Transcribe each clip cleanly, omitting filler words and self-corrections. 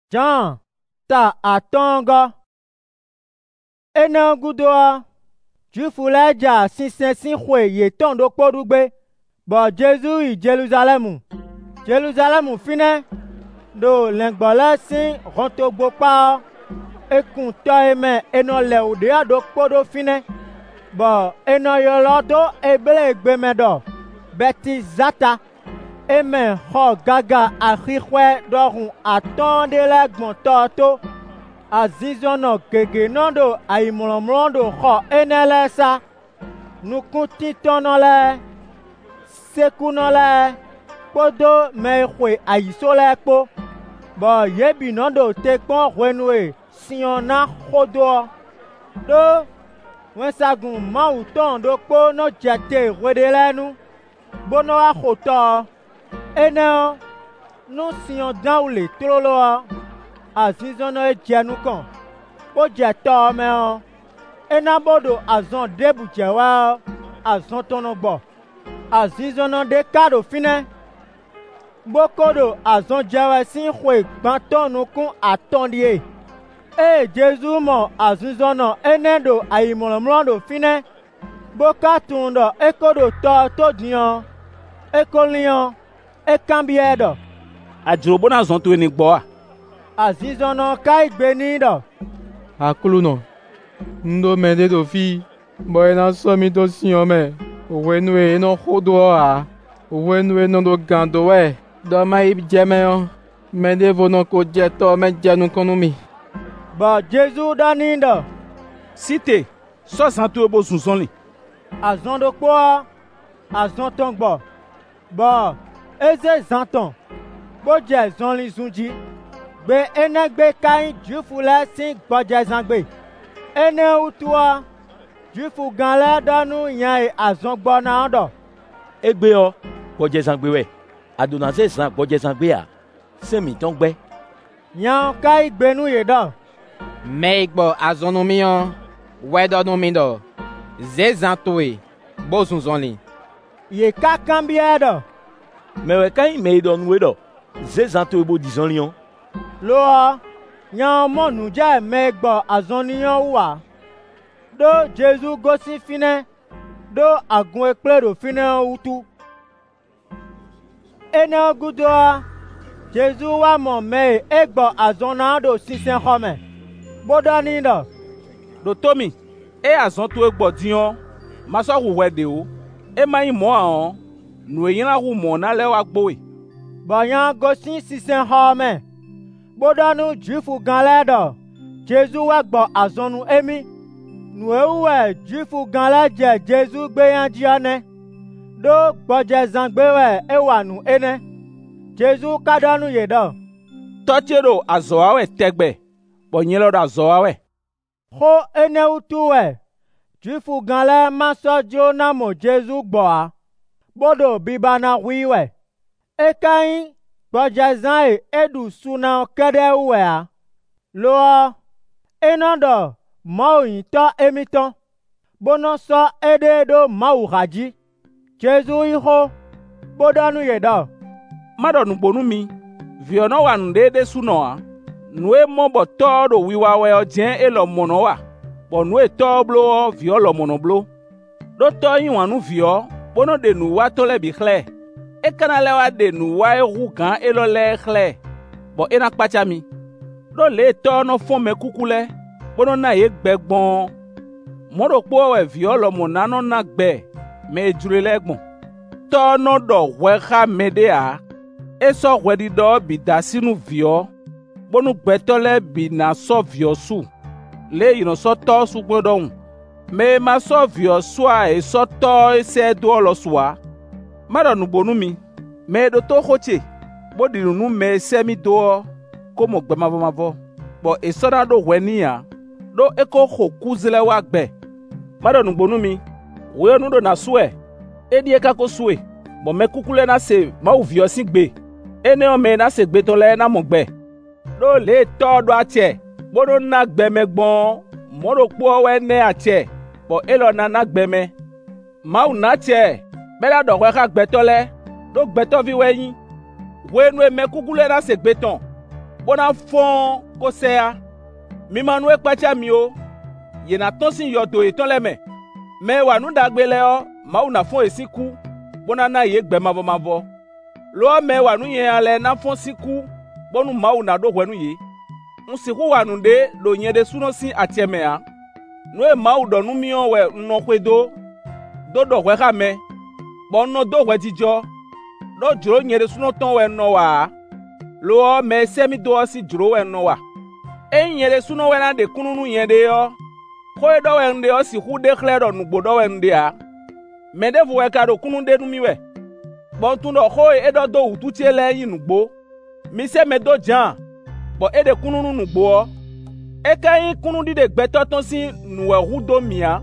Jean ta atongo. Ena gudoa. Juifu leja sinsensin hwe yeton do podugbe. Bo Jésus i Jerusalem. Jerusalem fine. Do lengbole sin rontogbo pa. Ekun to eme eno leudea do podo fine. Bo eno yolodo ebele egbemedo. Beti zata. Eme ho gaga ahihwe dorun atonde legbon toto. Azizono gegenondo aimolomlondo ho enelesa. Nukutitono sekuno le. Podo mehwe aisole po. Bo yebinondo tekpon renue siona hodo. Do wensagun mauton do po no jete redelenu. Bono ahoto. Ene no sion daule trolo. Azizono ejenu kan. Po jeto me o. Ena bodo azon debu jewa. Azon tono bo. Azizono de kado fine. Bokodo azon jewa sin hwe gbantonu kun atondie. Jésus mo azizono enendo ayimolomlondo fine. Boka tundo ekodo to dion. Ekolion. Ekambiedo. Adrobo na zon tu ni gbo a. Azizono kai gbenido. Akuluno. Ndo mede do fi. Boy na somi to siome. Owenwe no hodo a. Owenwe no do gando we. Do mai jeme mede vono ko jeto me jenu konumi. Ba Jésus danindo. Cité. So santu ebo sunson li. Azon do kwa. Azon tongbo. Ba eze zanton. Boje zon li zunji. Be enegbe kain jufu le sin gboje zangbe. Ene utua. Jufu ganle danu yan azon gbo na ndo. Egbe o gboje zangbe we. Adonase san gboje zangbe a. Semi ton gbe. Yan kai gbenu yedo. Meigbo azonu mion. Wedo no mindo. Zezantoe. Bozun zonli. Ye ka kambiedo. Mewe kain meido nwedo. Zezanto ebo dizon lion. Loa. Yan monu je meigbo azoniyan wa. Do Jésus gosi fine. Do agun ekpledo fine utu. Ene gudoa. Jésus wa mo me egbo azonado sisen home. Bodanindo. Do tomi. Azon tu egbo dion. Maso hu wede o. Mai mo an. Nu yin hu mo na le wa gbo we. Bayan gosi sisen home. Bodanu jufu ganledo. Jésus wa gbo azonu emi. Nu ewe jufu ganle je Jésus gbeyan jiane. Do gboje zangbewe ewanu ene. Jésus kadanu yedo. Tochero azoawe tegbe. Bonyelo da azoawe. Ho ene utuwe. Jufu ganle maso jona mo Jésus gboa. Bodo bibana wiwe. Ekain gboje zan edu suna kede uwe a. Loa. Enodo mo yito emiton. Bono so ededo mau haji. Jésus iho. Bodanu yedo. Mado nugbonu mi. Viono wa ndede suno a. Nue mobo todo wiwawe o jen elo mono wa. Bo nue to blo violo mono blo. Do to yin wanu vio. Bono de nu wa tole bi khle. Ekana lewa de nu wa ru kan elo le khle. Bo ena kpacha mi. Do le to no fon me kukule. Bono na ye gbegbon. Modo po we violo monano na gbe. Me jure legbon. To no do we kha medea. Eso wedi do bi dasinu vio. Bonu gbetole bi na so vio su. Le yino so to su gbodon. Me ma so vio swa e so to se do lo swa. Mara nu bonu mi. Me do to khoche. Bodi nu me se mi do komo gbe mavo. Bo e so na do wenia. Do eko khokuzile wa gbe. Mara nu bonu mi. We nu do na swe. Edi e ka ko swe. Bo me kukule na se ma u vio sin gbe. Ene o me na se gbe to le na mo gbe. Do le to do atie. Bodo na gbe me gbon. Moro po we ne atie. Bo elo na gbe me. Ma u na tie. Bela do we ka gbe to le. Do gbe to vi we yin. We nu me kukule na se gbe ton. bona fon ko sea. Mi manu ekpacha mi o. Ye na tonsin yodo eton leme. Me wa nu dagbe le o, ma una fon esiku. Bona na ye gbe mabo. Lo me wa nu yen ale na fon siku. Bonu ma una do hwenu ye. Nsiku wa nu de lo yen de suno sin atieme a. Nu e ma udo nu mi o we no kwedo. Do hwe ka me. Bon no do hwe jijo. Do juro yen de suno ton we no wa. Lo me se mi do si juro we no wa. Yen de suno we na de kununu yen de yo. Ko do we nde o si hu de klero nu gbodo we nde a. Me de vo we ka do kunu de nu mi we. Bon tun do ho e do ututie le yin nu gbo. Mi se me do jan. Bo e de kununu nu gbo. E ka yin kunu di de gbeto ton si nu we hu do mia.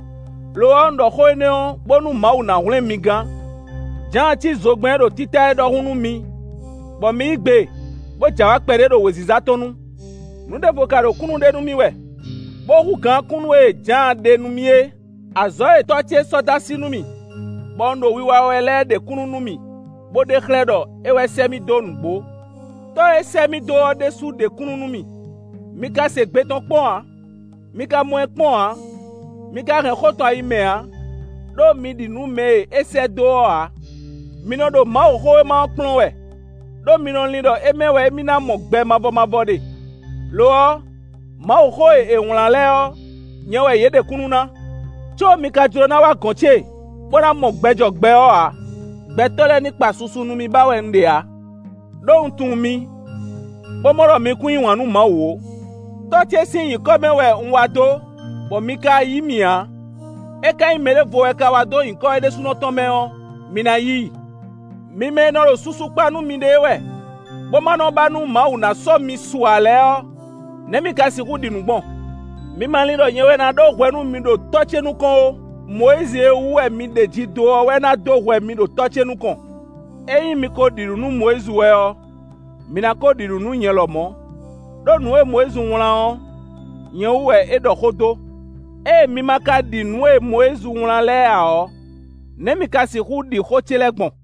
Lo ndo ho ne o bonu ma una hule mi gan. Jan ti zogben do tita e do hunu mi. Bo mi gbe. Bo jawa pere do weziza tonu. Nu de vo ka do kunu de nu mi we. Bo hu gan kunu e jan de nu mi e. Azo e to ti soda sinu mi. Bondo wiwa wele de kunu nu mi. Bo de khledo e we se mi do nu gbo. To e se mi do de su de kunu nu mi. Mi ka se gbe ton pon a. Mi ka mo pon a. Mi ka ren khoto ayi me a. Do mi di nu me e se do a. Mi no do ma o ho ma plon we. Do mi no lindo e me we mi na mo gbe mabo de. Lo ma o ho e wlan le o. Yen we ye de kunu na. Cho mi ka juro na wa gonche. Bona mo gbejo gbe o a. Gbetole nipa susunu mi ba we nde a. Do tun mi. Bo moro mi kun iwan nu ma wo. To ti sin yin ko me we nwa do. Bo mi ka yi mi a. E ka imele vo e ka wa do yin ko e de suno ton me o. Mi na yi. Mi me no ro susu pa nu mi de we. Bo ma no ba nu ma una so mi su ale o. Ne mi ka si ku di nu gbon. Mi ma lindo yen we na do hwenu mi do toche nu kon o. Moise ewu mi de ji do we na do hwe mi do toche nu kon. Eyin mi ko diru nu Moise we o. Mi na ko diru nu yen lo mo. Do nu e Moise wlan o. Yen we e do khodo. E mi ma ka di nu e Moise wlan le a o. Ne mi ka si ku di khoche le gbon.